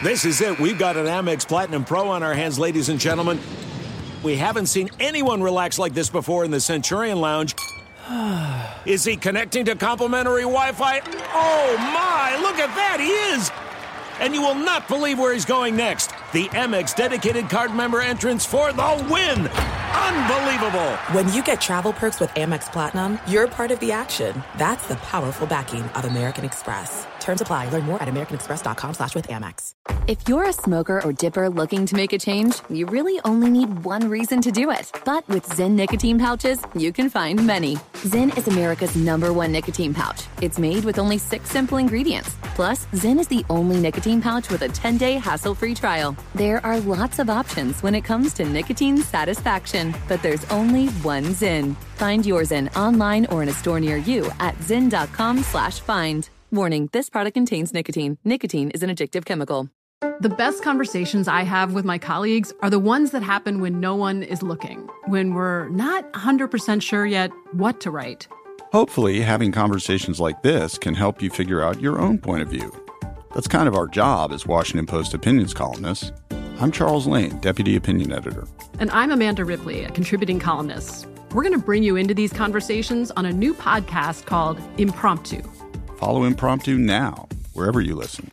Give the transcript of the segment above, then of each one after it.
This is it. We've got an Amex Platinum Pro on our hands, ladies and gentlemen. We haven't seen anyone relax like this before in the Centurion Lounge. Is he connecting to complimentary Wi-Fi? Oh, my. Look at that. He is. And you will not believe where he's going next. The Amex dedicated card member entrance for the win. Unbelievable. When you get travel perks with Amex Platinum, you're part of the action. That's the powerful backing of American Express. Terms apply. Learn more at americanexpress.com/withAmex. If you're a smoker or dipper looking to make a change, you really only need one reason to do it. But with Zyn nicotine pouches, you can find many. Zyn is America's #1 nicotine pouch. It's made with only 6 simple ingredients. Plus, Zyn is the only nicotine pouch with a 10-day hassle-free trial. There are lots of options when it comes to nicotine satisfaction, but there's only one Zyn. Find your Zyn online or in a store near you at zyn.com/find. Warning, this product contains nicotine. Nicotine is an addictive chemical. The best conversations I have with my colleagues are the ones that happen when no one is looking, when we're not 100% sure yet what to write. Hopefully, having conversations like this can help you figure out your own point of view. That's kind of our job as Washington Post opinions columnists. I'm Charles Lane, Deputy Opinion Editor. And I'm Amanda Ripley, a contributing columnist. We're going to bring you into these conversations on a new podcast called Impromptu. Follow Impromptu now, wherever you listen.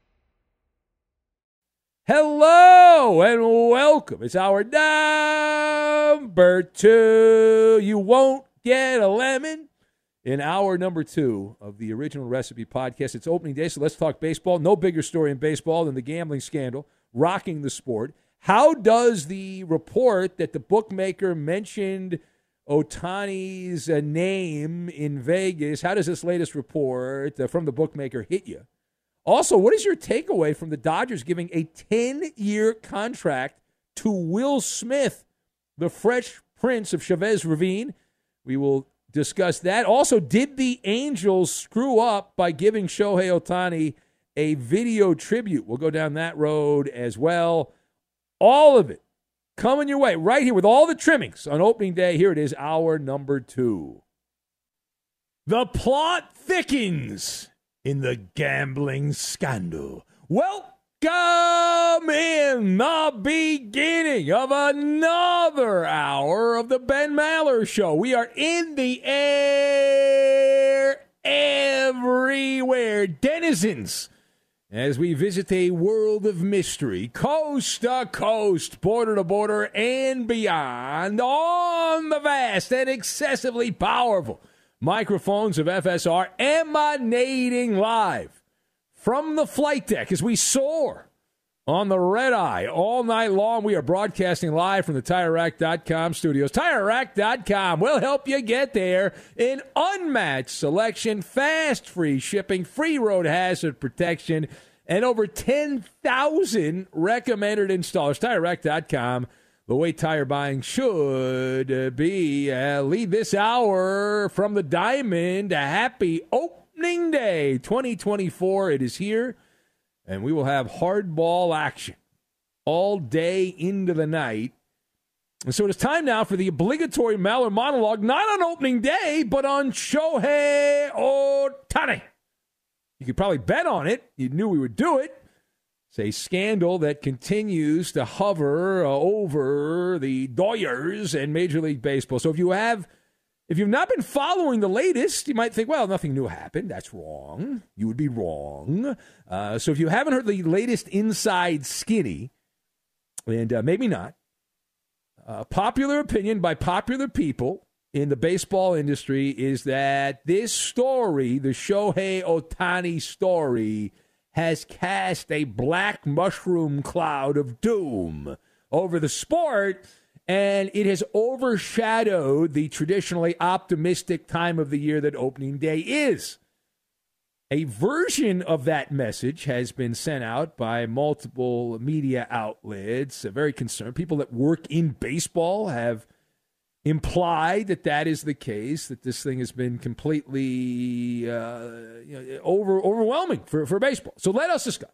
Hello and welcome. It's our number 2. You won't get a lemon. In hour number 2 of the Original Recipe podcast. It's opening day, so let's talk baseball. No bigger story in baseball than the gambling scandal rocking the sport. How does the report that the bookmaker mentioned Ohtani's name in Vegas, how does this latest report from the bookmaker hit you? Also, what is your takeaway from the Dodgers giving a 10-year contract to Will Smith, the Fresh Prince of Chavez Ravine? We will discuss that. Also, did the Angels screw up by giving Shohei Ohtani a video tribute? We'll go down that road as well. All of it coming your way right here with all the trimmings on opening day. Here it is, hour number 2. The plot thickens in the gambling scandal. Welcome in the beginning of another hour of the Ben Maller Show. We are in the air everywhere. Denizens, as we visit a world of mystery, coast to coast, border to border, and beyond, on the vast and excessively powerful microphones of FSR, emanating live from the flight deck as we soar on the red eye all night long. We are broadcasting live from the TireRack.com studios. TireRack.com will help you get there. An unmatched selection, fast free shipping, free road hazard protection, and over 10,000 recommended installers. TireRack.com, the way tire buying should be. Lead this hour from the Diamond. A happy opening day 2024. It is here. And we will have hardball action all day into the night. And so it is time now for the obligatory Maller monologue, not on opening day, but on Shohei Ohtani. You could probably bet on it. You knew we would do it. It's a scandal that continues to hover over the Dodgers and Major League Baseball. So if you've not been following the latest, you might think, well, nothing new happened. That's wrong. You would be wrong. So if you haven't heard the latest inside skinny, and maybe not, popular opinion by popular people in the baseball industry is that this story, the Shohei Ohtani story, has cast a black mushroom cloud of doom over the sport, and it has overshadowed the traditionally optimistic time of the year that opening day is. A version of that message has been sent out by multiple media outlets, very concerned. People that work in baseball have implied that that is the case, that this thing has been completely overwhelming for baseball. So let us discuss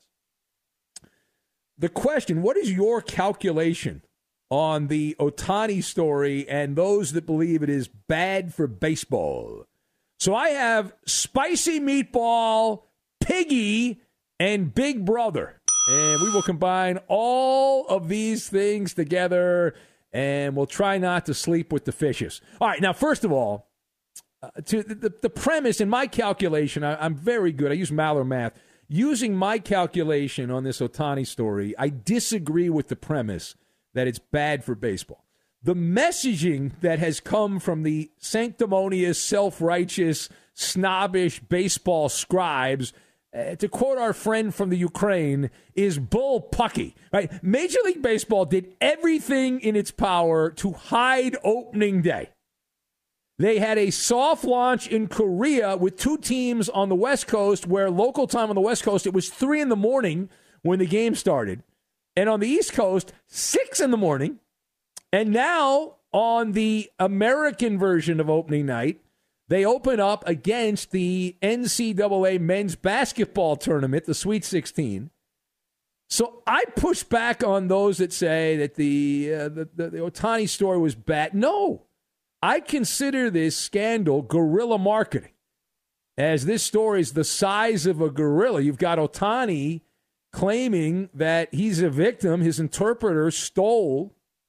the question, what is your calculation on the Ohtani story and those that believe it is bad for baseball? So I have Spicy Meatball, Piggy, and Big Brother. And we will combine all of these things together, and we'll try not to sleep with the fishes. All right, now, first of all, to the premise in my calculation, I'm very good. I use Maller math. Using my calculation on this Ohtani story, I disagree with the premise that it's bad for baseball. The messaging that has come from the sanctimonious, self-righteous, snobbish baseball scribes, to quote our friend from the Ukraine, is bull pucky. Right? Major League Baseball did everything in its power to hide opening day. They had a soft launch in Korea with two teams on the West Coast, where local time on the West Coast, it was 3 a.m. when the game started. And on the East Coast, 6 a.m. And now on the American version of opening night, they open up against the NCAA men's basketball tournament, the Sweet 16. So I push back on those that say that the Ohtani story was bad. No. I consider this scandal guerrilla marketing, as this story is the size of a gorilla. You've got Ohtani claiming that he's a victim. His interpreter stole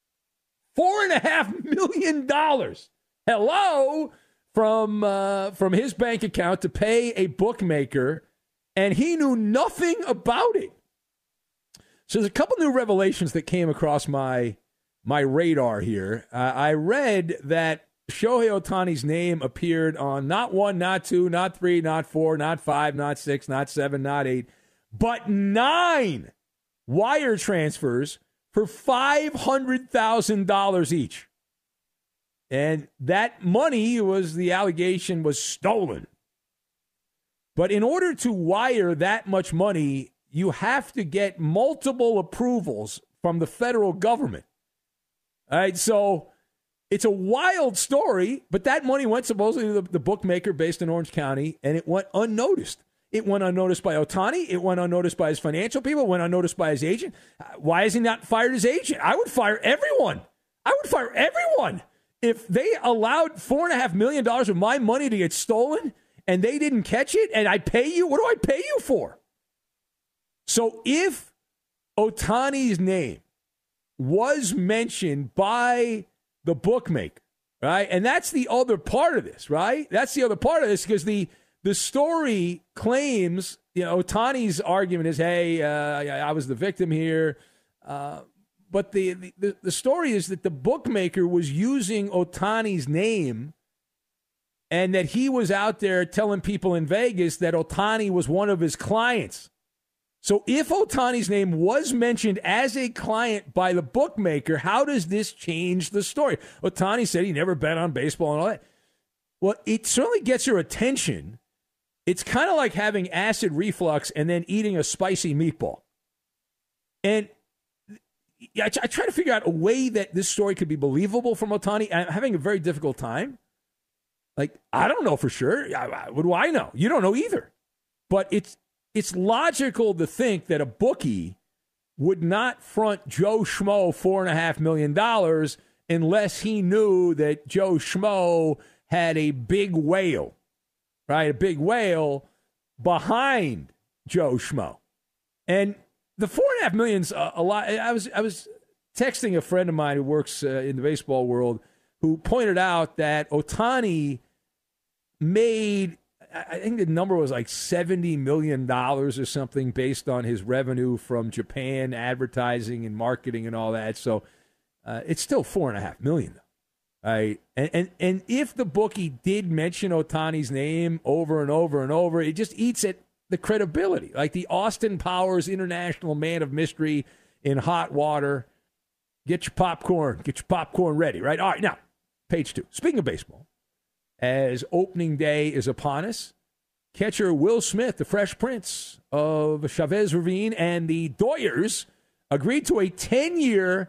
$4.5 million. Hello, from his bank account to pay a bookmaker, and he knew nothing about it. So there's a couple new revelations that came across my radar here. I read that Shohei Ohtani's name appeared on not 1, not 2, not 3, not 4, not 5, not 6, not 7, not 8, but 9 wire transfers for $500,000 each. And that money, the allegation was stolen. But in order to wire that much money, you have to get multiple approvals from the federal government. All right, so it's a wild story, but that money went supposedly to the bookmaker based in Orange County, and it went unnoticed. It went unnoticed by Ohtani. It went unnoticed by his financial people. It went unnoticed by his agent. Why has he not fired his agent? I would fire everyone. If they allowed $4.5 million of my money to get stolen and they didn't catch it and I pay you, what do I pay you for? So if Ohtani's name was mentioned by the bookmaker, right? And that's the other part of this, right? That's the other part of this, because the story claims, Ohtani's argument is, hey, I was the victim here. But the story is that the bookmaker was using Ohtani's name, and that he was out there telling people in Vegas that Ohtani was one of his clients. So if Ohtani's name was mentioned as a client by the bookmaker, how does this change the story? Ohtani said he never bet on baseball and all that. Well, it certainly gets your attention. It's kind of like having acid reflux and then eating a spicy meatball. And I try to figure out a way that this story could be believable from Ohtani. I'm having a very difficult time. I don't know for sure. What do I know? You don't know either. But it's logical to think that a bookie would not front Joe Schmo $4.5 million unless he knew that Joe Schmo had a big whale, right? A big whale behind Joe Schmo. And the $4.5 million's a lot. I was texting a friend of mine who works in the baseball world, who pointed out that Ohtani made, I think the number was like $70 million or something, based on his revenue from Japan, advertising and marketing and all that. So it's still $4.5 million, though. Right? And if the bookie did mention Ohtani's name over and over and over, it just eats at the credibility. Like the Austin Powers International Man of Mystery in hot water. Get your popcorn ready, right? All right, now, page 2. Speaking of baseball, as opening day is upon us, catcher Will Smith, the Fresh Prince of Chavez Ravine, and the Doyers agreed to a 10-year,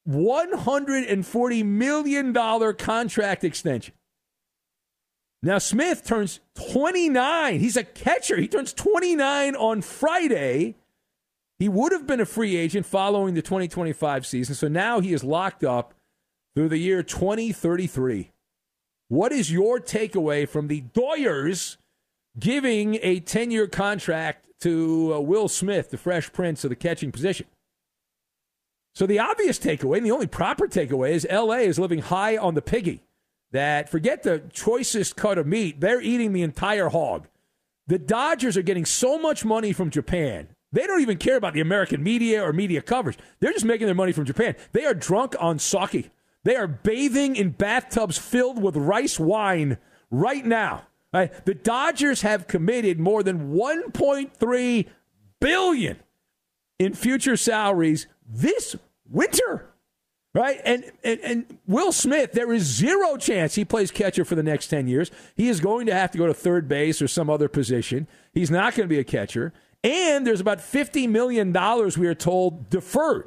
$140 million contract extension. Now, Smith turns 29. He's a catcher. He turns 29 on Friday. He would have been a free agent following the 2025 season, so now he is locked up through the year 2033. What is your takeaway from the Doyers giving a 10-year contract to Will Smith, the Fresh Prince of the catching position. So the obvious takeaway, and the only proper takeaway, is L.A. is living high on the piggy. That forget the choicest cut of meat, they're eating the entire hog. The Dodgers are getting so much money from Japan. They don't even care about the American media or media coverage. They're just making their money from Japan. They are drunk on sake. They are bathing in bathtubs filled with rice wine right now. Right? The Dodgers have committed more than $1.3 billion in future salaries this winter. Right? And Will Smith, there is zero chance he plays catcher for the next 10 years. He is going to have to go to third base or some other position. He's not going to be a catcher. And there's about $50 million, we are told, deferred.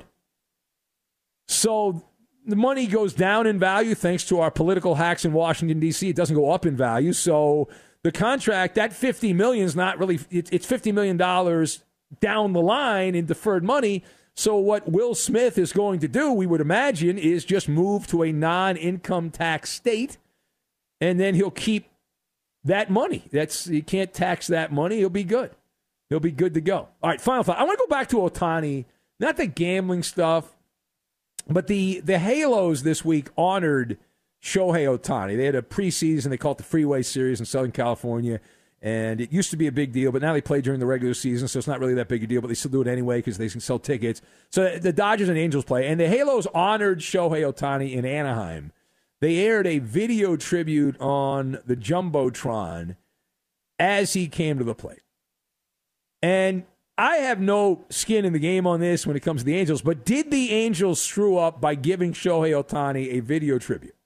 So the money goes down in value thanks to our political hacks in Washington, D.C. It doesn't go up in value. So the contract, that $50 million is not really, it's $50 million down the line in deferred money. So what Will Smith is going to do, we would imagine, is just move to a non-income tax state, and then he'll keep that money. You can't tax that money. He'll be good. He'll be good to go. All right, final thought. I want to go back to Ohtani, not the gambling stuff, but the Halos this week honored Shohei Ohtani. They had a preseason. They call it the Freeway Series in Southern California. And it used to be a big deal, but now they play during the regular season, so it's not really that big a deal, but they still do it anyway because they can sell tickets. So the Dodgers and Angels play, and the Halos honored Shohei Ohtani in Anaheim. They aired a video tribute on the Jumbotron as he came to the plate. And I have no skin in the game on this when it comes to the Angels, but did the Angels screw up by giving Shohei Ohtani a video tribute?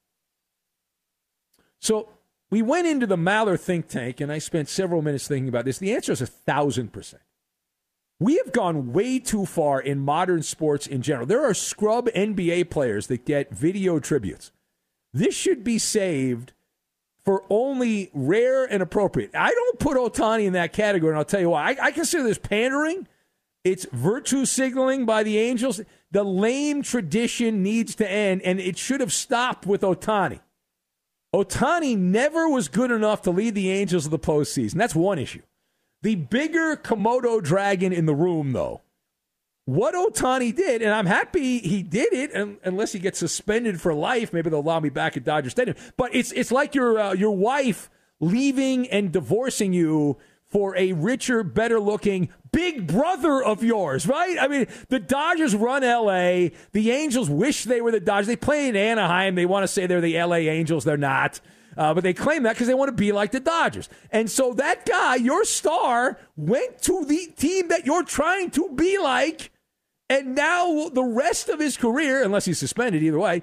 So we went into the Maller think tank, and I spent several minutes thinking about this. The answer is 1,000%. We have gone way too far in modern sports in general. There are scrub NBA players that get video tributes. This should be saved for only rare and appropriate. I don't put Ohtani in that category, and I'll tell you why. I consider this pandering. It's virtue signaling by the Angels. The lame tradition needs to end, and it should have stopped with Ohtani. Ohtani never was good enough to lead the Angels to the postseason. That's one issue. The bigger Komodo dragon in the room, though, what Ohtani did, and I'm happy he did it, unless he gets suspended for life. Maybe they'll allow me back at Dodger Stadium. But it's like your wife leaving and divorcing you for a richer, better-looking big brother of yours, right? I mean, the Dodgers run L.A. The Angels wish they were the Dodgers. They play in Anaheim. They want to say they're the L.A. Angels. They're not. But they claim that because they want to be like the Dodgers. And so that guy, your star, went to the team that you're trying to be like, and now the rest of his career, unless he's suspended either way,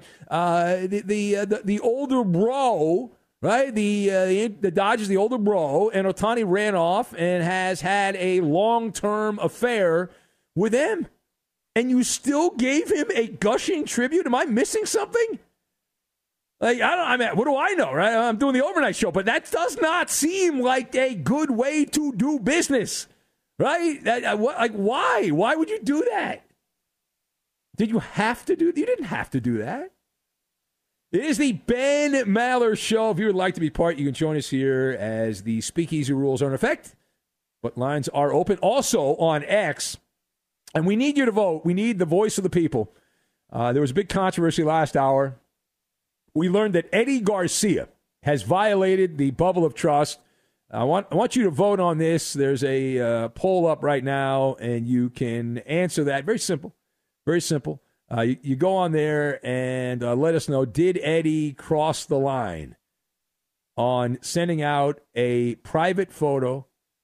the older bro, right? The Dodgers, the older bro, and Ohtani ran off and has had a long-term affair with him. And you still gave him a gushing tribute? Am I missing something? Like, what do I know, right? I'm doing the overnight show, but that does not seem like a good way to do business, right? Why? Why would you do that? Did you have to do? You didn't have to do that. It is the Ben Maller Show. If you would like to be part, you can join us here as the speakeasy rules are in effect, but lines are open. Also on X, and we need you to vote. We need the voice of the people. There was a big controversy last hour. We learned that Eddie Garcia has violated the bubble of trust. I want you to vote on this. There's a poll up right now, and you can answer that. Very simple. Very simple. You go on there and let us know, did Eddie cross the line on sending out a private photo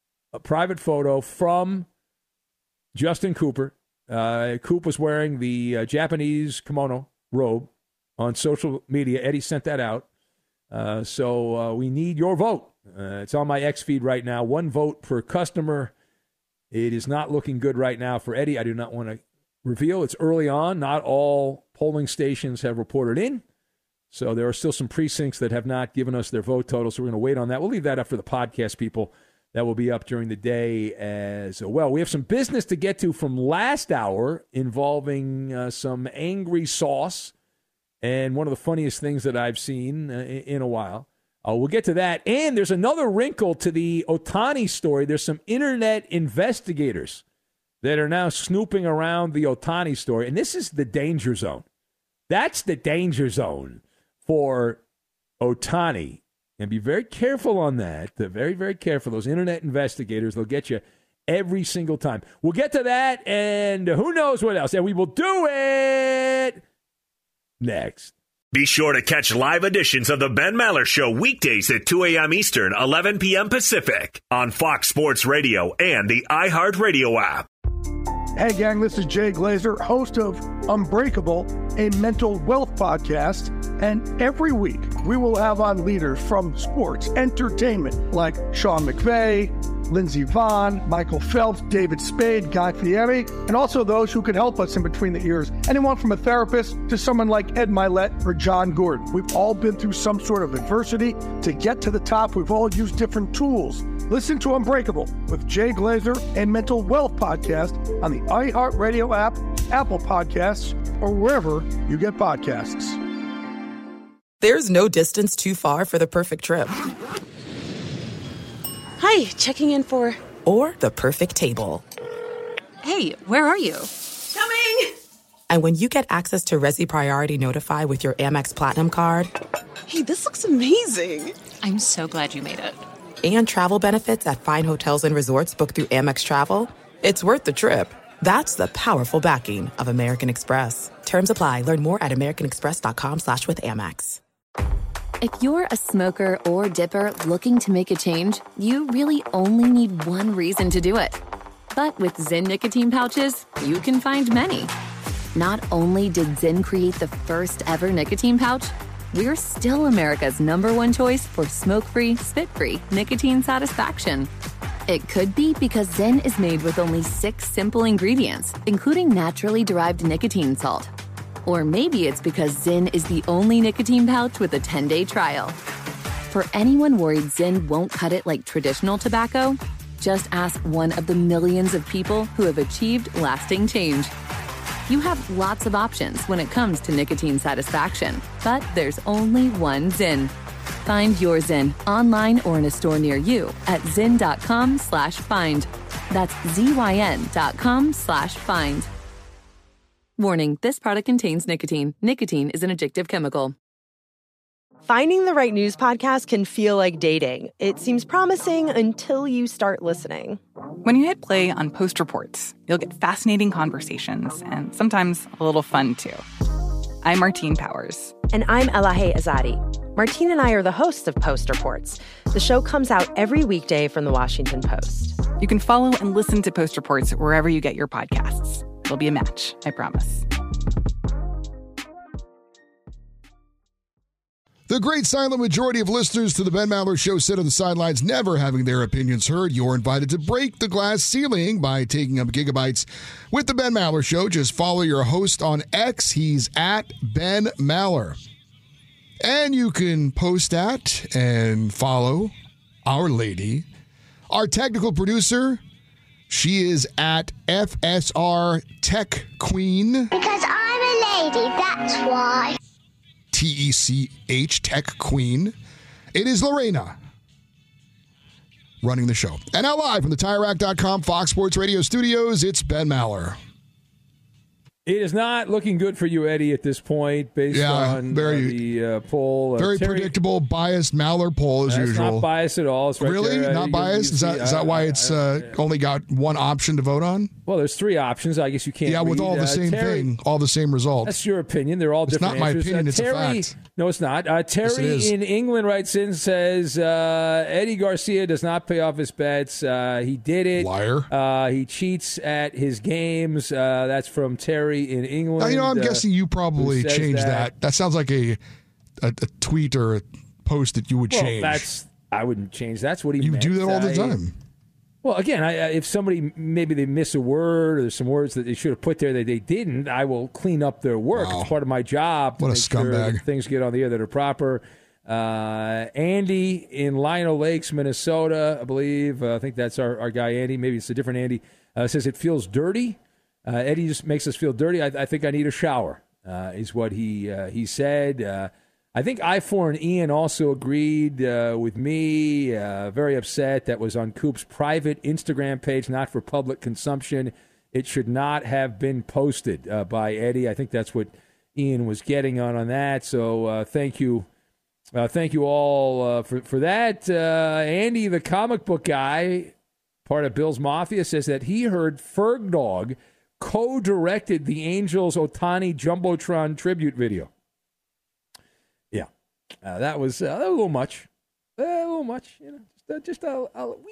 from Justin Cooper. Coop was wearing the Japanese kimono robe on social media. Eddie sent that out. So we need your vote. It's on my X feed right now. 1 vote per customer. It is not looking good right now for Eddie. I do not want to reveal. It's early on. Not all polling stations have reported in. So there are still some precincts that have not given us their vote total. So we're going to wait on that. We'll leave that up for the podcast people. That will be up during the day as well. We have some business to get to from last hour involving some angry sauce and one of the funniest things that I've seen in a while. We'll get to that. And there's another wrinkle to the Ohtani story. There's some internet investigators that are now snooping around the Ohtani story. And this is the danger zone. That's the danger zone for Ohtani. And be very careful on that. Very, very careful. Those internet investigators, they'll get you every single time. We'll get to that and who knows what else. And we will do it next. Be sure to catch live editions of the Ben Maller Show weekdays at 2 a.m. Eastern, 11 p.m. Pacific on Fox Sports Radio and the iHeartRadio app. Hey, gang, this is Jay Glazer, host of Unbreakable, a mental wealth podcast. And every week, we will have on leaders from sports, entertainment, like Sean McVay, Lindsey Vonn, Michael Phelps, David Spade, Guy Fieri, and also those who could help us in between the ears. Anyone from a therapist to someone like Ed Milet or John Gordon. We've all been through some sort of adversity. To get to the top, we've all used different tools. Listen to Unbreakable with Jay Glazer and Mental Wealth Podcast on the iHeartRadio app, Apple Podcasts, or wherever you get podcasts. There's no distance too far for the perfect trip. Hi, checking in for... Or the perfect table. Hey, where are you? Coming! And when you get access to Resi Priority Notify with your Amex Platinum card... Hey, this looks amazing! I'm so glad you made it. And travel benefits at fine hotels and resorts booked through Amex Travel, it's worth the trip. That's the powerful backing of American Express. Terms apply. Learn more at americanexpress.com/withAmex. If you're a smoker or dipper looking to make a change, you really only need one reason to do it. But with Zyn nicotine pouches, you can find many. Not only did Zyn create the first ever nicotine pouch, we're still America's #1 choice for smoke-free, spit-free nicotine satisfaction. It could be because Zyn is made with only 6 simple ingredients, including naturally derived nicotine salt. Or maybe it's because Zyn is the only nicotine pouch with a 10-day trial. For anyone worried Zyn won't cut it like traditional tobacco, just ask one of the millions of people who have achieved lasting change. You have lots of options when it comes to nicotine satisfaction, but there's only one Zyn. Find your Zyn online or in a store near you at zyn.com/find. That's ZYN.com/find. Warning, this product contains nicotine. Nicotine is an addictive chemical. Finding the right news podcast can feel like dating. It seems promising until you start listening. When you hit play on Post Reports, you'll get fascinating conversations and sometimes a little fun, too. I'm Martine Powers. And I'm Elahe Azadi. Martine and I are the hosts of Post Reports. The show comes out every weekday from The Washington Post. You can follow and listen to Post Reports wherever you get your podcasts. It'll be a match, I promise. The great silent majority of listeners to the Ben Maller Show sit on the sidelines, never having their opinions heard. You're invited to break the glass ceiling by taking up gigabytes with the Ben Maller Show. Just follow your host on X. He's at Ben Maller. And you can post at and follow Our Lady, our technical producer. She is at FSR Tech Queen. Because I'm a lady, that's why. TECH, Tech Queen. It is Lorena running the show. And now live from the TireRack.com Fox Sports Radio studios, it's Ben Maller. It is not looking good for you, Eddie, at this point, based on the poll. Very predictable, biased Maller poll as usual. It's not biased at all. It's right really? There. Not biased? Is that why it's only got one option to vote on? Well, there's 3 options. I guess you can't with all the same thing, all the same results. That's your opinion. They're all different answers. It's not my opinion. It's a fact. No, it's not. Terry yes, in England writes in, says, Eddie Garcia does not pay off his bets. He did it. Liar. He cheats at his games. That's from Terry in England. Now, I'm guessing you probably changed that. That sounds like a tweet or a post that you would change. I wouldn't change. That's what he You meant. do that all the time. Well, again, if somebody, maybe they miss a word or there's some words that they should have put there that they didn't, I will clean up their work. Wow. It's part of my job to what make a scumbag. sure that things get on the air that are proper. Andy in Lionel Lakes, Minnesota, I believe. I think that's our guy, Andy. Maybe it's a different Andy. Says it feels dirty. Eddie just makes us feel dirty. I think I need a shower, is what he said. I think I4 and Ian also agreed with me. Very upset. That was on Coop's private Instagram page, not for public consumption. It should not have been posted by Eddie. I think that's what Ian was getting on that. So thank you. Thank you all for that. Andy, the comic book guy, part of Bill's Mafia, says that he heard Fergdog co-directed the Angels Ohtani Jumbotron tribute video. Yeah, that was a little much. A little much, just a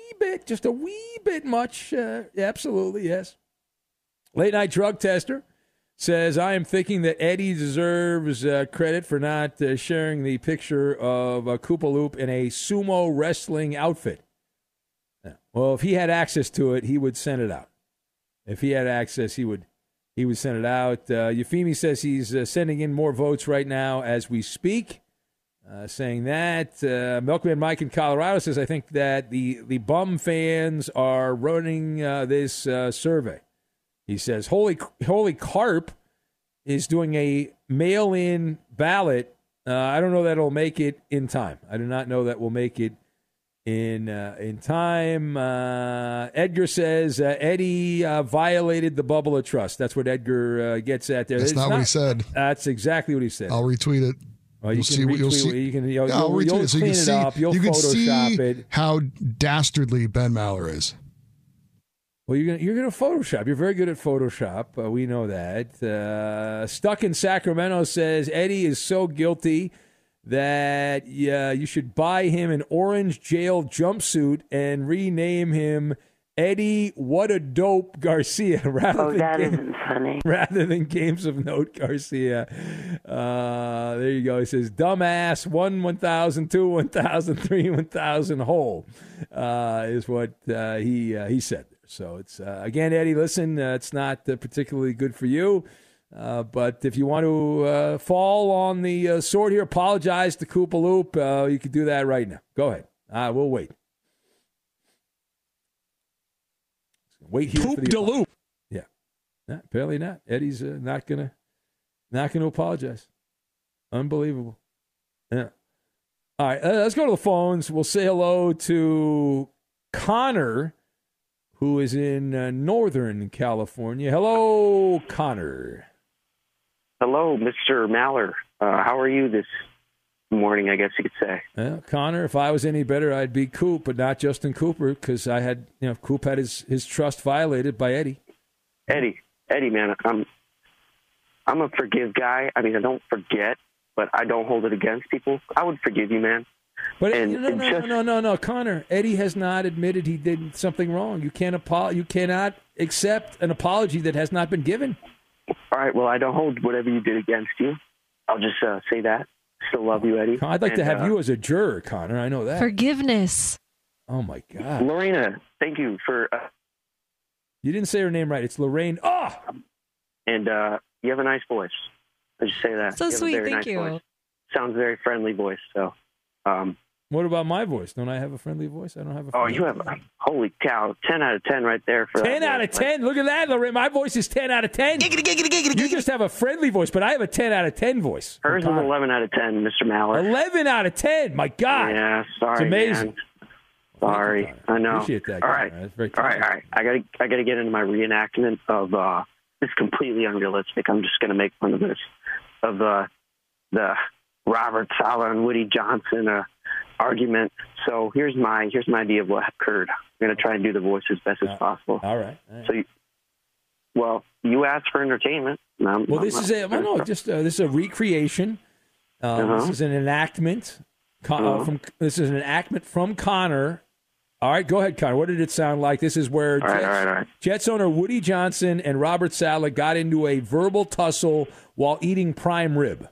wee bit much. Absolutely, yes. Late Night Drug Tester says, I am thinking that Eddie deserves credit for not sharing the picture of Koopa Loop in a sumo wrestling outfit. Yeah. Well, if he had access to it, he would send it out. If he had access, he would send it out. Euphemi says he's sending in more votes right now as we speak, saying that. Milkman Mike in Colorado says, I think that the bum fans are running this survey. He says, Holy Carp is doing a mail-in ballot. I don't know that it'll make it in time. I do not know that we'll make it in time. Edgar says Eddie violated the bubble of trust. That's what Edgar gets at there. That's not what he said. That's exactly what he said. I'll retweet it. Well, you'll see. I'll retweet it so you can see. Up, you'll Photoshop it. How dastardly Ben Maller is. Well, you're gonna Photoshop. You're very good at Photoshop. We know that. Stuck in Sacramento says Eddie is so guilty that you should buy him an orange jail jumpsuit and rename him Eddie What a Dope Garcia rather than Games of Note Garcia. There you go. He says dumbass 1,000, 2, 1,000, 3, 1,000 whole is what he said. So it's again, Eddie. Listen, it's not particularly good for you. But if you want to fall on the sword here, apologize to Koopa Loop, you can do that right now. Go ahead. We'll wait. Wait here for the loop. Yeah. Apparently not. Eddie's not gonna apologize. Unbelievable. Yeah. All right. Let's go to the phones. We'll say hello to Connor, who is in Northern California. Hello, Connor. Hello, Mr. Maller. How are you this morning, I guess you could say? Well, Connor, if I was any better, I'd be Coop, but not Justin Cooper, because I had, Coop had his trust violated by Eddie. Eddie, man, I'm a forgive guy. I mean, I don't forget, but I don't hold it against people. I would forgive you, man. But no, Connor. Eddie has not admitted he did something wrong. You cannot accept an apology that has not been given. All right. Well, I don't hold whatever you did against you. I'll just say that. Still love you, Eddie. I'd like to have you as a juror, Connor. I know that. Forgiveness. Oh my God, Lorena. Thank you for. You didn't say her name right. It's Lorraine. Oh. And you have a nice voice. I just say that. So sweet. Thank you. Voice. Sounds very friendly voice. So. What about my voice? Don't I have a friendly voice? I don't have a friendly voice. You have holy cow, 10 out of 10 right there. 10 out of 10? Look at that, Lorraine. My voice is 10 out of 10. You just have a friendly voice, but I have a 10 out of 10 voice. Hers is 11 out of 10, Mr. Maller. 11 out of 10? My God. Yeah, sorry, it's amazing. Man. Sorry, I know. Appreciate that. All right. All right. I got to get into my reenactment of this completely unrealistic. I'm just going to make fun of this, of the Robert Saleh and Woody Johnson argument. So here's my idea of what occurred. I'm going to try and do the voice as best as possible. All right. So you asked for entertainment. This is a recreation. This is an enactment. This is an enactment from Connor. All right, go ahead, Connor. What did it sound like? This is where Jets owner Woody Johnson and Robert Saleh got into a verbal tussle while eating prime rib.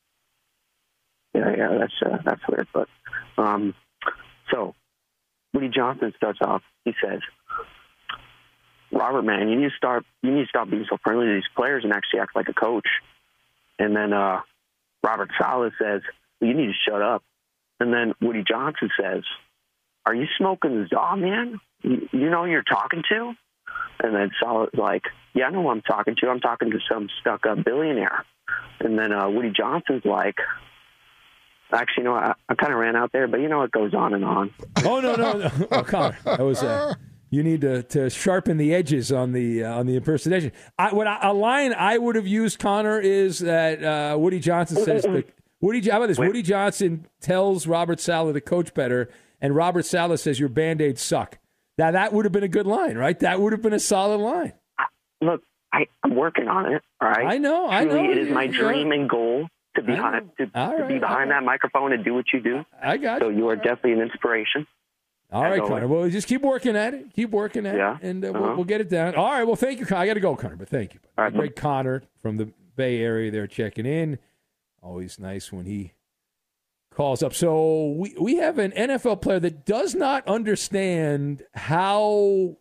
Yeah, that's weird. But so Woody Johnson starts off. He says, "Robert, man, you need to stop being so friendly to these players and actually act like a coach." And then Robert Saleh says, "You need to shut up." And then Woody Johnson says, "Are you smoking the Zaw, man? You know who you're talking to?" And then Saleh's like, "Yeah, I know who I'm talking to. I'm talking to some stuck-up billionaire." And then Woody Johnson's like, Actually, I kind of ran out there, but it goes on and on. Oh, no. Oh, Connor, that was you need to sharpen the edges on the impersonation. A line I would have used, Connor, is that Woody Johnson says how about this? Woody Johnson tells Robert Saleh to coach better, and Robert Saleh says your Band-Aids suck. Now, that would have been a good line, right? That would have been a solid line. Look, I'm working on it, all right? I know. It is my dream and goal to be behind that microphone and do what you do. I got you. So you are definitely an inspiration. All right, Connor. Well, just keep working at it. And we'll get it down. All right. Well, thank you, Connor. I got to go, Connor, but thank you. All right, great Connor from the Bay Area there checking in. Always nice when he calls up. So we have an NFL player that does not understand how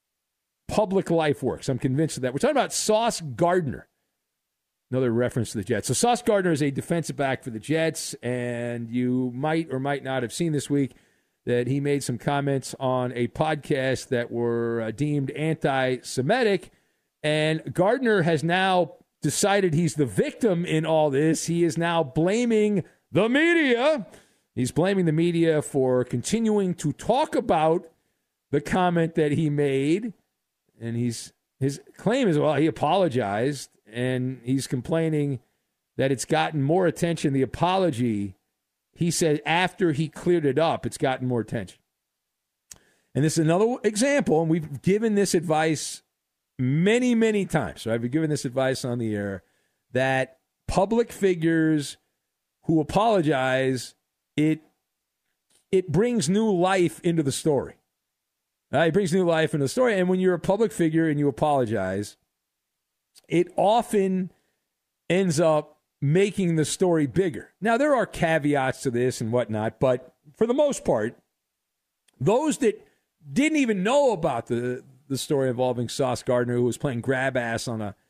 public life works. I'm convinced of that. We're talking about Sauce Gardner. Another reference to the Jets. So Sauce Gardner is a defensive back for the Jets, and you might or might not have seen this week that he made some comments on a podcast that were deemed anti-Semitic, and Gardner has now decided he's the victim in all this. He is now blaming the media. He's blaming the media for continuing to talk about the comment that he made, and his claim is, well, he apologized, and he's complaining that it's gotten more attention. The apology, he said, after he cleared it up, it's gotten more attention. And this is another example, and we've given this advice many, many times. Right? We've given this advice on the air that public figures who apologize, it brings new life into the story. It brings new life into the story. And when you're a public figure and you apologize, it often ends up making the story bigger. Now, there are caveats to this and whatnot, but for the most part, those that didn't even know about the story involving Sauce Gardner, who was playing grab ass on a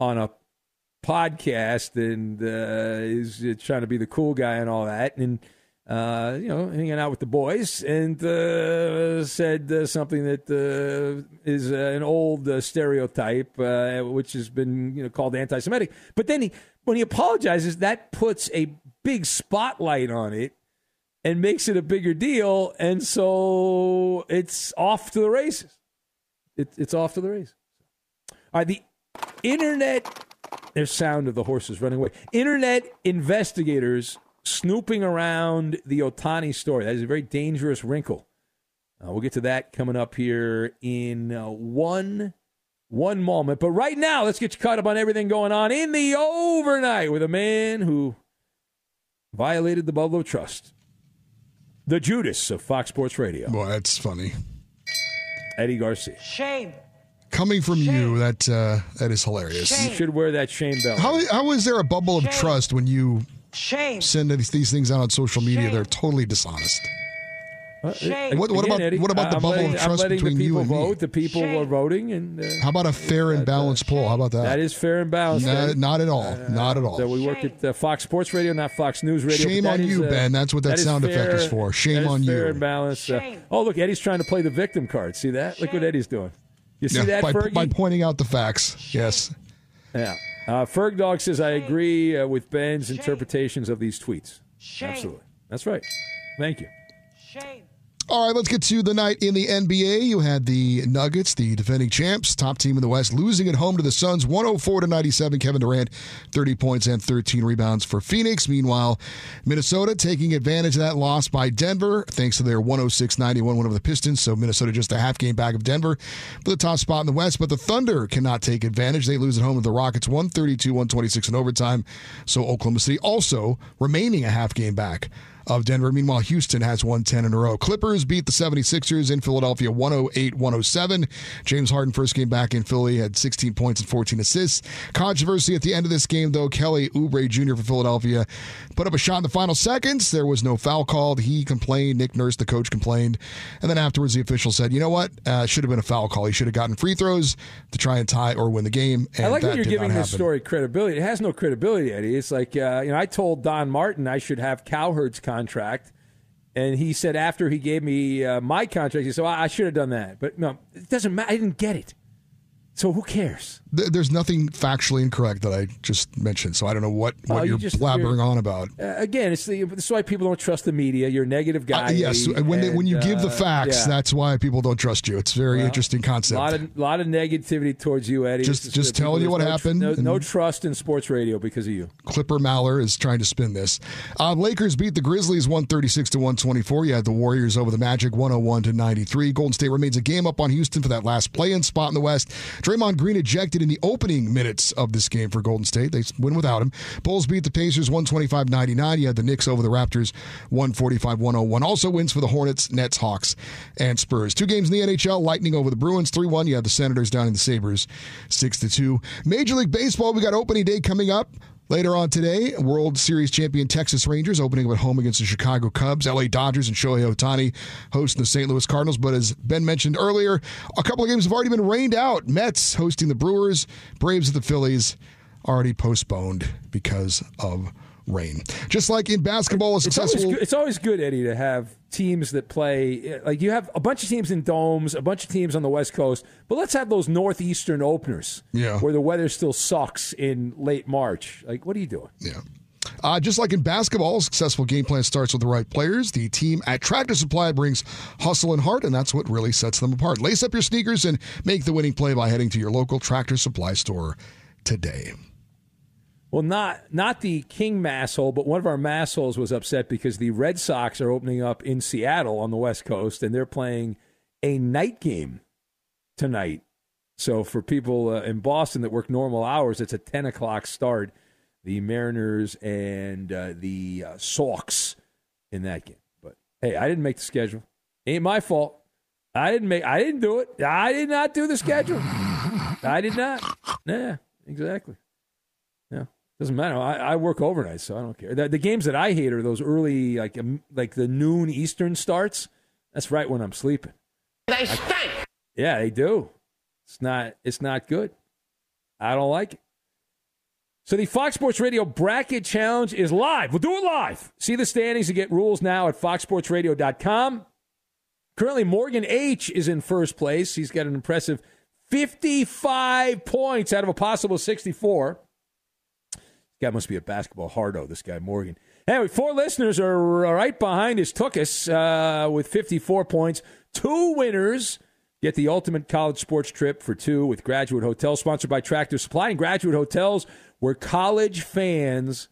podcast and is trying to be the cool guy and all that, and hanging out with the boys, and said something that is an old stereotype, which has been called anti-Semitic. But then when he apologizes, that puts a big spotlight on it and makes it a bigger deal, and so it's off to the races. It's off to the races. All right, the internet. There's sound of the horses running away. Internet investigators snooping around the Ohtani story. That is a very dangerous wrinkle. We'll get to that coming up here in one moment. But right now, let's get you caught up on everything going on in the overnight with a man who violated the bubble of trust. The Judas of Fox Sports Radio. Boy, that's funny. Eddie Garcia. Shame. Coming from you, that is hilarious. You should wear that shame belt. How is there a bubble of trust when you send these things out on social media? They're totally dishonest. What about the bubble of trust between you and me? The people are voting, and how about a fair and balanced poll? How about that? That is fair and balanced. Not at all. Not at all. So we work at Fox Sports Radio, not Fox News Radio. Shame on you, Ben. That's what that sound effect is for. Shame on you. Fair and balanced. Oh, look, Eddie's trying to play the victim card. See that? Look what Eddie's doing. You see that, Fergie? By pointing out the facts, yes. Yeah. Ferg Dog says, I agree with Ben's interpretations of these tweets. Absolutely. That's right. Thank you. All right, let's get to the night in the NBA. You had the Nuggets, the defending champs, top team in the West, losing at home to the Suns, 104-97. Kevin Durant, 30 points and 13 rebounds for Phoenix. Meanwhile, Minnesota taking advantage of that loss by Denver, thanks to their 106-91 win over the Pistons. So Minnesota just a half game back of Denver for the top spot in the West. But the Thunder cannot take advantage. They lose at home to the Rockets, 132-126 in overtime. So Oklahoma City also remaining a half game back of Denver. Meanwhile, Houston has won 10 in a row. Clippers beat the 76ers in Philadelphia 108-107. James Harden first game back in Philly had 16 points and 14 assists. Controversy at the end of this game, though. Kelly Oubre Jr. for Philadelphia put up a shot in the final seconds. There was no foul called. He complained. Nick Nurse, the coach, complained. And then afterwards, the official said, you know what? Should have been a foul call. He should have gotten free throws to try and tie or win the game. And I like that you're giving this story credibility. It has no credibility, Eddie. It's like, I told Don Martin I should have Cowherd's contract, and he said after he gave me my contract, he said, well, I should have done that. But no, it doesn't matter. I didn't get it. So who cares? There's nothing factually incorrect that I just mentioned, so I don't know what you're blabbering on about. Again, this is why people don't trust the media. You're a negative guy. Yes, when you give the facts, that's why people don't trust you. It's a very interesting concept. A lot of negativity towards you, Eddie. Just telling you what happened. No trust in sports radio because of you. Clipper Maller is trying to spin this. Lakers beat the Grizzlies 136-124. You had the Warriors over the Magic 101-93. Golden State remains a game up on Houston for that last play-in spot in the West. Draymond Green ejected in the opening minutes of this game for Golden State. They win without him. Bulls beat the Pacers 125-99. You had the Knicks over the Raptors 145-101. Also wins for the Hornets, Nets, Hawks, and Spurs. 2 games in the NHL. Lightning over the Bruins 3-1. You had the Senators down in the Sabres 6-2. Major League Baseball, we got opening day coming up. Later on today, World Series champion Texas Rangers opening up at home against the Chicago Cubs. LA Dodgers and Shohei Ohtani hosting the St. Louis Cardinals. But as Ben mentioned earlier, a couple of games have already been rained out. Mets hosting the Brewers, Braves at the Phillies, already postponed because of rain. Just like in basketball, it's always good, Eddie, to have teams that play. Like you have a bunch of teams in domes, a bunch of teams on the West Coast, but let's have those Northeastern openers where the weather still sucks in late March. Like, what are you doing? Yeah. Just like in basketball, a successful game plan starts with the right players. The team at Tractor Supply brings hustle and heart, and that's what really sets them apart. Lace up your sneakers and make the winning play by heading to your local Tractor Supply store today. Well, not the King masshole, but one of our massholes was upset because the Red Sox are opening up in Seattle on the West Coast, and they're playing a night game tonight. So for people in Boston that work normal hours, it's a 10 o'clock start. The Mariners and the Sox in that game. But, hey, I didn't make the schedule. Ain't my fault. I didn't do it. I did not do the schedule. I did not. Yeah, exactly. Yeah. Doesn't matter. I work overnight, so I don't care. The games that I hate are those early, like the noon Eastern starts. That's right when I'm sleeping. They stink. Yeah, they do. It's not good. I don't like it. So the Fox Sports Radio Bracket Challenge is live. We'll do it live. See the standings and get rules now at foxsportsradio.com. Currently, Morgan H. is in first place. He's got an impressive 55 points out of a possible 64. Guy must be a basketball hardo, this guy, Morgan. Anyway, 4 listeners are right behind his Tookus with 54 points. 2 winners get the ultimate college sports trip for 2 with Graduate Hotels, sponsored by Tractor Supply. And Graduate Hotels, where college fans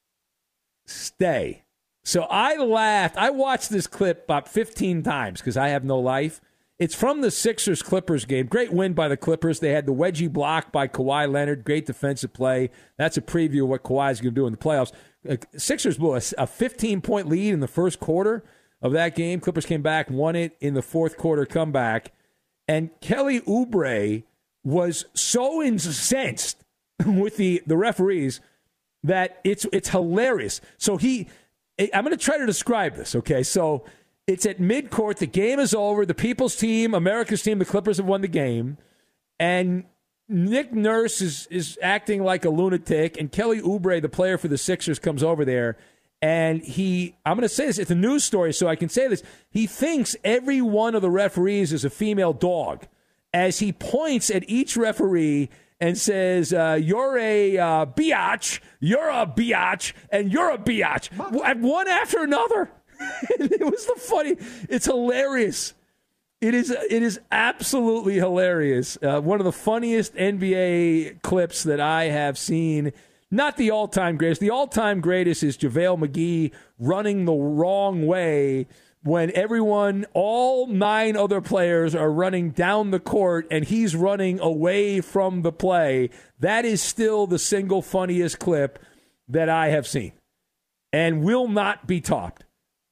stay. So I laughed. I watched this clip about 15 times because I have no life. It's from the Sixers-Clippers game. Great win by the Clippers. They had the wedgie block by Kawhi Leonard. Great defensive play. That's a preview of what Kawhi is going to do in the playoffs. Sixers blew a 15-point lead in the first quarter of that game. Clippers came back, won it in the fourth quarter comeback. And Kelly Oubre was so incensed with the referees that it's hilarious. So I'm going to try to describe this, okay? So it's at midcourt. The game is over. The people's team, America's team, the Clippers have won the game. And Nick Nurse is acting like a lunatic. And Kelly Oubre, the player for the Sixers, comes over there. And I'm going to say this. It's a news story, so I can say this. He thinks every one of the referees is a female dog as he points at each referee and says, you're a biatch, you're a biatch, and you're a biatch. One after another. It was it's hilarious. It is absolutely hilarious. One of the funniest NBA clips that I have seen. Not the all-time greatest. The all-time greatest is JaVale McGee running the wrong way when all 9 other players are running down the court and he's running away from the play. That is still the single funniest clip that I have seen and will not be topped.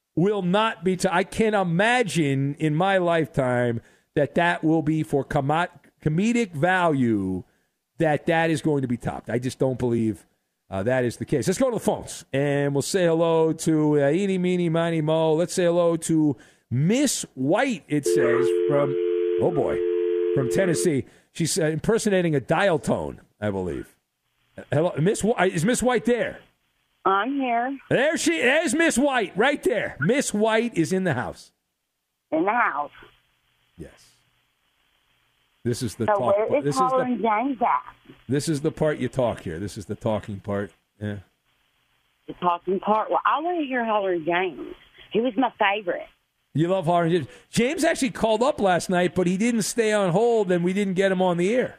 I can imagine in my lifetime that will be for comedic value that is going to be topped. I just don't believe that is the case. Let's go to the phones, and we'll say hello to Eeny, Meeny, Miny, Mo. Let's say hello to Miss White, it says, from Tennessee. She's impersonating a dial tone, I believe. Hello, Miss White. Is Miss White there? I'm here. There's Miss White right there. Miss White is in the house. In the house. Yes. This is the So talk. where is Hollering James at? This is the part you talk here. This is the talking part. Yeah. The talking part? Well, I want to hear Hollering James. He was my favorite. You love Hollering James. James actually called up last night, but he didn't stay on hold, and we didn't get him on the air.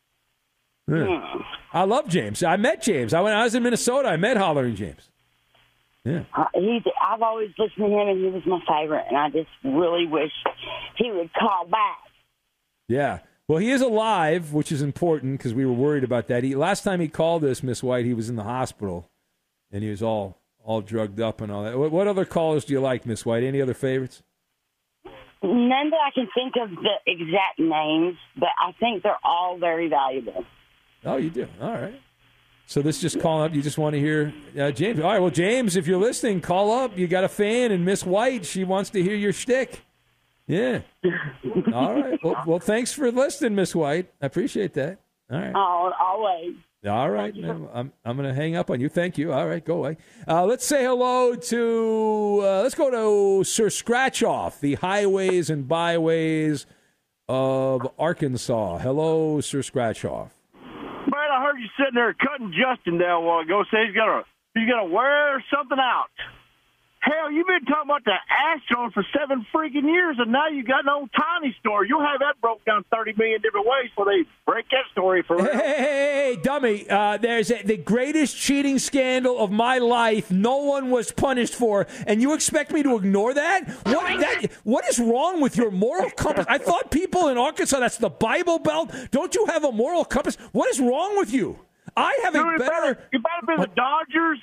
Yeah. I love James. I met James. I was in Minnesota. I met Hollering James. Yeah. I've always listened to him, and he was my favorite, and I just really wish he would call back. Yeah. Well, he is alive, which is important because we were worried about that. Last time he called us, Miss White, he was in the hospital, and he was all drugged up and all that. What other callers do you like, Miss White? Any other favorites? None that I can think of the exact names, but I think they're all very valuable. Oh, you do? All right. So this just calling up. You just want to hear James. All right. Well, James, if you're listening, call up. You got a fan, and Miss White, she wants to hear your shtick. Yeah. All right. Well, thanks for listening, Miss White. I appreciate that. All right. Oh, always. All right. I'm going to hang up on you. Thank you. All right. Go away. Let's say hello to, let's go to Sir Scratchoff, the highways and byways of Arkansas. Hello, Sir Scratchoff. Man, I heard you sitting there cutting Justin down a while ago. Say he's gonna wear something out. Hell, you've been talking about the Astros for 7 freaking years, and now you got an old Tiny story. You'll have that broke down 30 million different ways before they break that story for real. Hey, dummy. There's the greatest cheating scandal of my life. No one was punished for, and you expect me to ignore that? What is wrong with your moral compass? I thought people in Arkansas, that's the Bible Belt. Don't you have a moral compass? What is wrong with you? I have a better... If I'd been the Dodgers,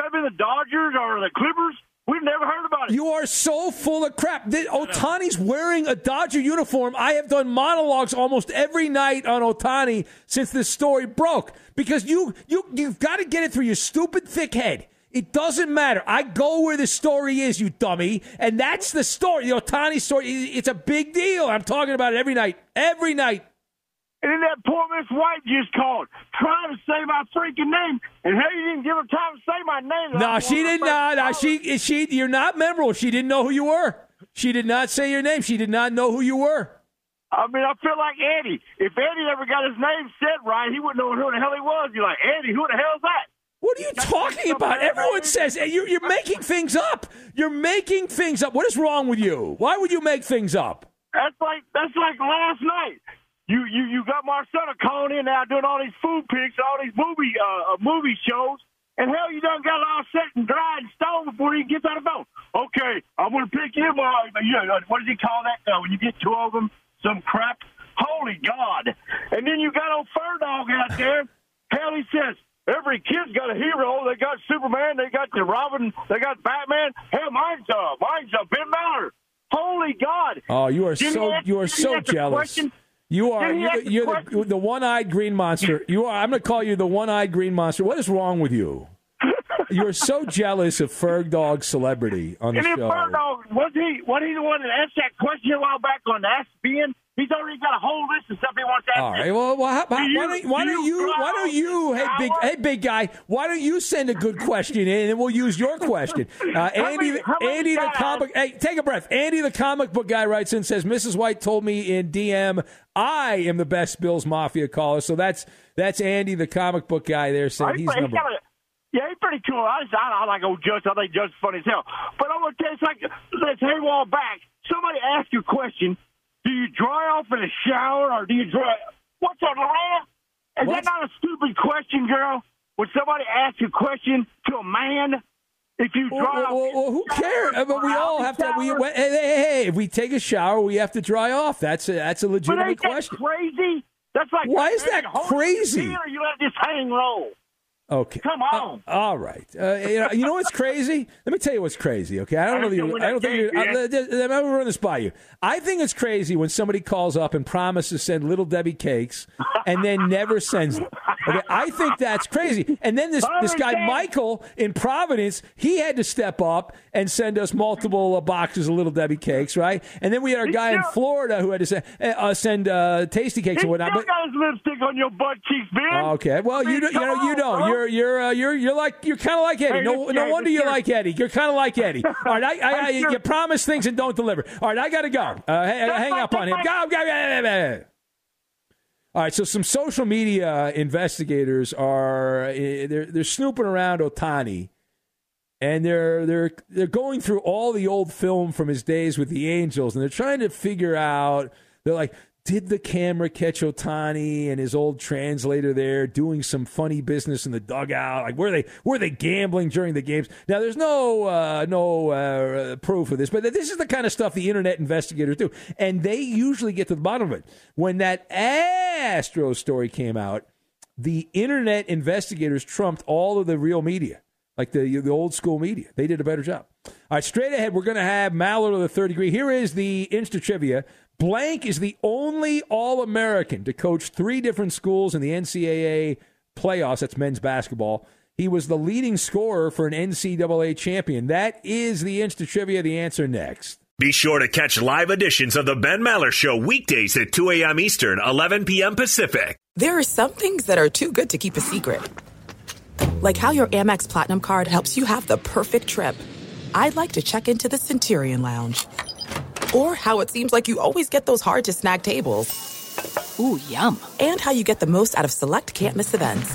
or the Clippers, we've never heard about it. You are so full of crap. Ohtani's wearing a Dodger uniform. I have done monologues almost every night on Ohtani since this story broke because you've got to get it through your stupid thick head. It doesn't matter. I go where the story is, you dummy, and that's the story. The Ohtani story. It's a big deal. I'm talking about it every night. Every night. And then that poor Miss White just called, trying to say my freaking name, and hell, you didn't give her time to say my name. No, she did not. You're not memorable. She didn't know who you were. She did not say your name. She did not know who you were. I mean, I feel like Eddie. If Eddie never got his name said right, he wouldn't know who the hell he was. You're like, Eddie, who the hell is that? What are you talking about? Everyone says you're making things up. You're making things up. What is wrong with you? Why would you make things up? That's like last night. You got Marcella calling in now doing all these food pics, all these movie shows, and hell, you done got it all set and dry and stone before he gets on the phone. Okay, I'm going to pick him up. What does he call that when you get 2 of them? Some crap. Holy God. And then you got old Fur Dog out there. Hell, he says, every kid's got a hero. They got Superman. They got the Robin. They got Batman. Hell, mine's Ben Maller. Holy God. Oh, you are so jealous. You're the one-eyed green monster. You are. I'm going to call you the one-eyed green monster. What is wrong with you? You're so jealous of Ferg Dog's celebrity on the show. And then Ferg Dog, was he the one that asked that question a while back on Ask Ben? He's already got a whole list of stuff he wants to ask. All right. Well, why don't you? Hey, big guy. Why don't you send a good question in, and we'll use your question. Andy the comic. Hey, take a breath. Andy the comic book guy writes in, says Mrs. White told me in DM I am the best Bills Mafia caller. So that's Andy the comic book guy there saying he's number one. Yeah, he's pretty cool. I like old Judge. I think Judge is funny as hell. But I'm going to tell you, it's like, let's hang a while back. Somebody asked you a question. Do you dry off in a shower or do you dry? What's up, Lorena? Is that not a stupid question, girl? When somebody asks a question to a man, if you dry off. Well, who cares? But we all have to. Hey, if we take a shower, we have to dry off. That's a legitimate question. But ain't that crazy? That's like. Why is that crazy? You let this hang roll. Okay. Come on. All right. You know what's crazy? Let me tell you what's crazy. Okay. I don't think you're. I'm going to run this by you. I think it's crazy when somebody calls up and promises to send Little Debbie cakes and then never sends them. Okay. I think that's crazy. And then this guy Michael in Providence, he had to step up and send us multiple boxes of Little Debbie cakes, right? And then we had our guy in Florida who had to send Tasty cakes and whatnot. But got his lipstick on your butt cheeks, Ben. Okay. Well, you don't. You're kind of like Eddie. Hey, No wonder you like Eddie. You're kind of like Eddie. All right, you promise things and don't deliver. All right, I got to go. Hang up on him. Go. All right, so some social media investigators are they're snooping around Ohtani, and they're going through all the old film from his days with the Angels, and they're trying to figure out. They're like, did the camera catch Ohtani and his old translator there doing some funny business in the dugout? Like, were they gambling during the games? Now, there's no proof of this, but this is the kind of stuff the internet investigators do, and they usually get to the bottom of it. When that Astros story came out, the internet investigators trumped all of the real media, like the old school media. They did a better job. All right, straight ahead, we're going to have Maller of the Third Degree. Here is the Insta Trivia. Blank is the only All-American to coach 3 different schools in the NCAA playoffs. That's men's basketball. He was the leading scorer for an NCAA champion. That is the Insta Trivia. The answer next. Be sure to catch live editions of the Ben Maller Show weekdays at 2 a.m. Eastern, 11 p.m. Pacific. There are some things that are too good to keep a secret. Like how your Amex Platinum card helps you have the perfect trip. I'd like to check into the Centurion Lounge. Or how it seems like you always get those hard-to-snag tables. Ooh, yum. And how you get the most out of select can't-miss events.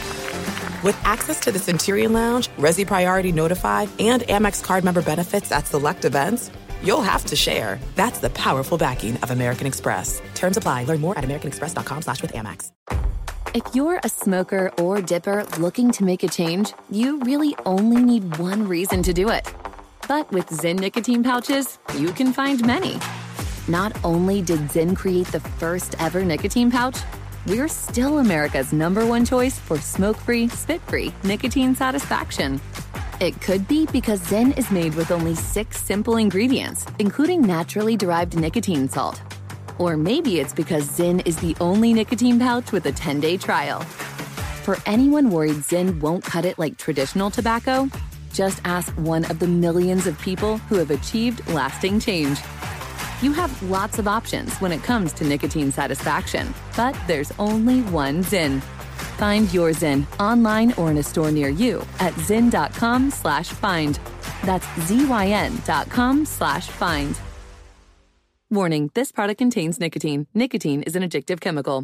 With access to the Centurion Lounge, Resi Priority Notified, and Amex card member benefits at select events, you'll have to share. That's the powerful backing of American Express. Terms apply. Learn more at americanexpress.com/withAmex. If you're a smoker or dipper looking to make a change, you really only need one reason to do it. But with Zyn nicotine pouches, you can find many. Not only did Zyn create the first ever nicotine pouch, we're still America's #1 choice for smoke-free, spit-free nicotine satisfaction. It could be because Zyn is made with only 6 simple ingredients, including naturally derived nicotine salt. Or maybe it's because Zyn is the only nicotine pouch with a 10-day trial. For anyone worried Zyn won't cut it like traditional tobacco, just ask one of the millions of people who have achieved lasting change. You have lots of options when it comes to nicotine satisfaction, but there's only one Zyn. Find your Zyn online or in a store near you at zyn.com/find. That's ZYN.com/find. Warning, this product contains nicotine. Nicotine is an addictive chemical.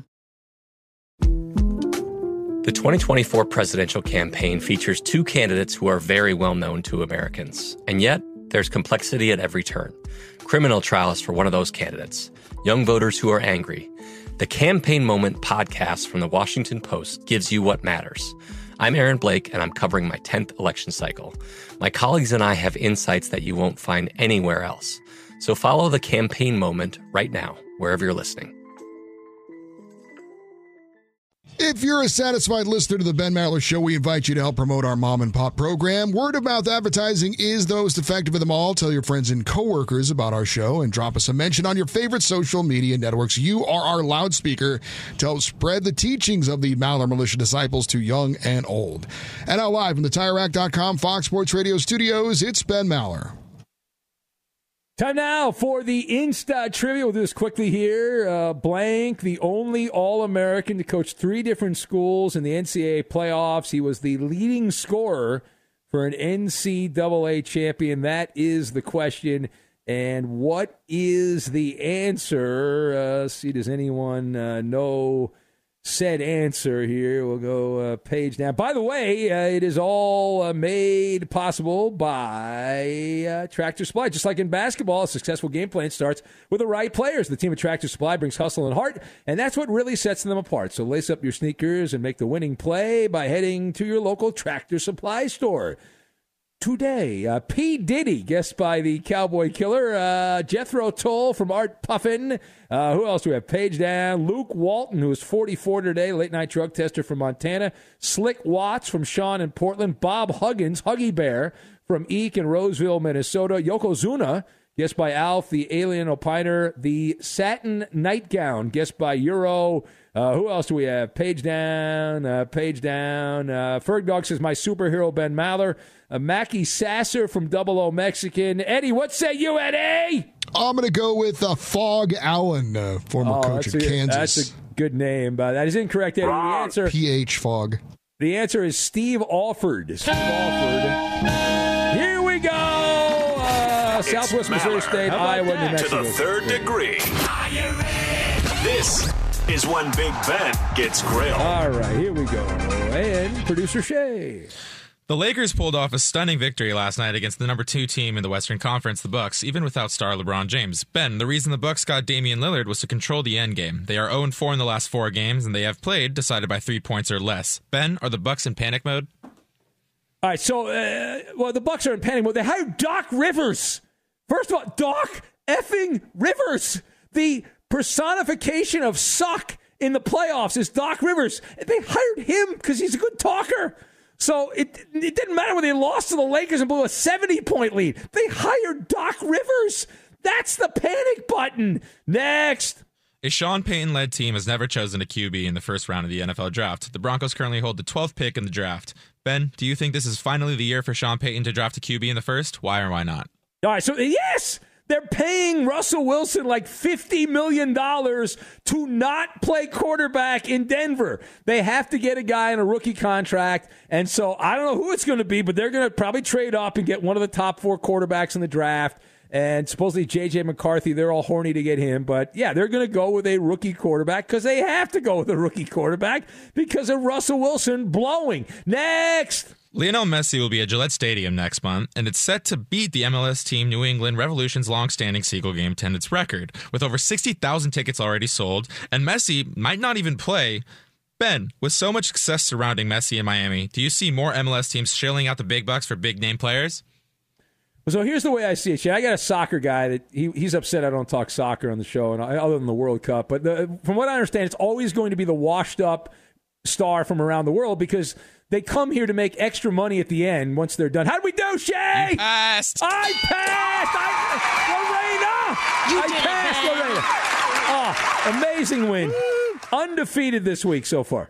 The 2024 presidential campaign features 2 candidates who are very well known to Americans. And yet, there's complexity at every turn. Criminal trials for one of those candidates. Young voters who are angry. The Campaign Moment podcast from the Washington Post gives you what matters. I'm Aaron Blake, and I'm covering my 10th election cycle. My colleagues and I have insights that you won't find anywhere else. So follow the Campaign Moment right now, wherever you're listening. If you're a satisfied listener to the Ben Maller Show, we invite you to help promote our mom and pop program. Word of mouth advertising is the most effective of them all. Tell your friends and coworkers about our show and drop us a mention on your favorite social media networks. You are our loudspeaker to help spread the teachings of the Maller Militia disciples to young and old. And now live from the TireRack.com Fox Sports Radio studios, it's Ben Maller. Time now for the Insta Trivia. We'll do this quickly here. Blank, the only All-American to coach 3 different schools in the NCAA playoffs. He was the leading scorer for an NCAA champion. That is the question. And what is the answer? See, does anyone know said answer here? We'll go page down. By the way, it is all made possible by Tractor Supply. Just like in basketball, a successful game plan starts with the right players. The team at Tractor Supply brings hustle and heart, and that's what really sets them apart. So lace up your sneakers and make the winning play by heading to your local Tractor Supply store today. P. Diddy, guessed by the Cowboy Killer. Jethro Tull from Art Puffin. Who else do we have? Page down. Luke Walton, who is 44 today, late-night drug tester from Montana. Slick Watts from Sean in Portland. Bob Huggins, Huggy Bear from Eek in Roseville, Minnesota. Yokozuna, guessed by Alf, the Alien Opiner. The Satin Nightgown, guessed by Euro. Who else do we have? Page down. Ferg Dog says, my superhero, Ben Maller. Mackie Sasser from Double O Mexican. Eddie, what say you, Eddie? I'm going to go with Fog Allen, former coach of Kansas. That's a good name, but that is incorrect, Eddie. The answer, P.H. Fog. The answer is Steve Alford. Here we go. Southwest Missouri State, Iowa, New Mexico. To the Third Degree. This is when Big Ben gets grilled. All right, here we go. And producer Shay. The Lakers pulled off a stunning victory last night against the number 2 team in the Western Conference, the Bucks, even without star LeBron James. Ben, the reason the Bucks got Damian Lillard was to control the end game. They are 0-4 in the last 4 games, and they have played decided by 3 points or less. Ben, are the Bucks in panic mode? All right, so, the Bucks are in panic mode. They hired Doc Rivers. First of all, Doc effing Rivers. The personification of suck in the playoffs is Doc Rivers. They hired him because he's a good talker. So it didn't matter when they lost to the Lakers and blew a 70-point lead. They hired Doc Rivers. That's the panic button. Next. A Sean Payton-led team has never chosen a QB in the first round of the NFL draft. The Broncos currently hold the 12th pick in the draft. Ben, do you think this is finally the year for Sean Payton to draft a QB in the first? Why or why not? All right, so yes! They're paying Russell Wilson like $50 million to not play quarterback in Denver. They have to get a guy in a rookie contract. And so I don't know who it's going to be, but they're going to probably trade up and get one of the top 4 quarterbacks in the draft. And supposedly J.J. McCarthy, they're all horny to get him. But, yeah, they're going to go with a rookie quarterback because they have to go with a rookie quarterback because of Russell Wilson blowing. Next. Lionel Messi will be at Gillette Stadium next month, and it's set to beat the MLS team New England Revolution's long-standing Seagull game attendance record, with over 60,000 tickets already sold, and Messi might not even play. Ben, with so much success surrounding Messi in Miami, do you see more MLS teams shelling out the big bucks for big-name players? So here's the way I see it. I got a soccer guy that he's upset I don't talk soccer on the show, and other than the World Cup. But from what I understand, it's always going to be the washed-up star from around the world because they come here to make extra money at the end once they're done. How'd we do, Shay? You passed. I passed. I passed, Lorena. Oh, amazing win. Undefeated this week so far.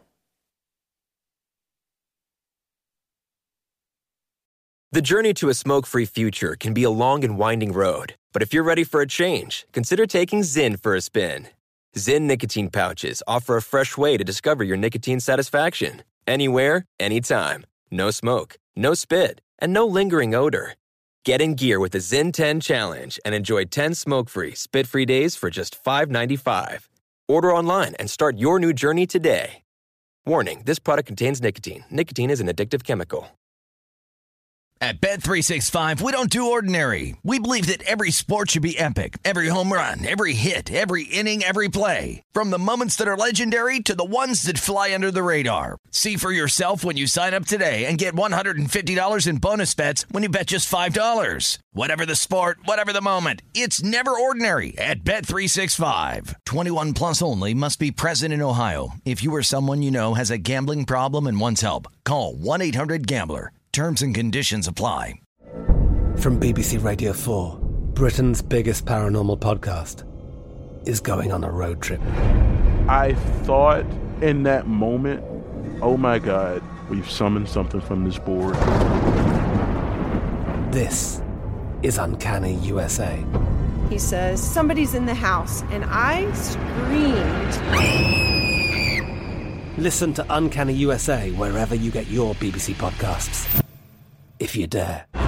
The journey to a smoke-free future can be a long and winding road. But if you're ready for a change, consider taking Zyn for a spin. Zyn nicotine pouches offer a fresh way to discover your nicotine satisfaction. Anywhere, anytime. No smoke, no spit, and no lingering odor. Get in gear with the Zyn 10 Challenge and enjoy 10 smoke-free, spit-free days for just $5.95. Order online and start your new journey today. Warning, this product contains nicotine. Nicotine is an addictive chemical. At Bet365, we don't do ordinary. We believe that every sport should be epic. Every home run, every hit, every inning, every play. From the moments that are legendary to the ones that fly under the radar. See for yourself when you sign up today and get $150 in bonus bets when you bet just $5. Whatever the sport, whatever the moment, it's never ordinary at Bet365. 21 plus only. Must be present in Ohio. If you or someone you know has a gambling problem and wants help, call 1-800-GAMBLER. Terms and conditions apply. From BBC Radio 4, Britain's biggest paranormal podcast is going on a road trip. I thought in that moment, oh my God, we've summoned something from this board. This is Uncanny USA. He says, somebody's in the house, and I screamed. Listen to Uncanny USA wherever you get your BBC podcasts, if you dare.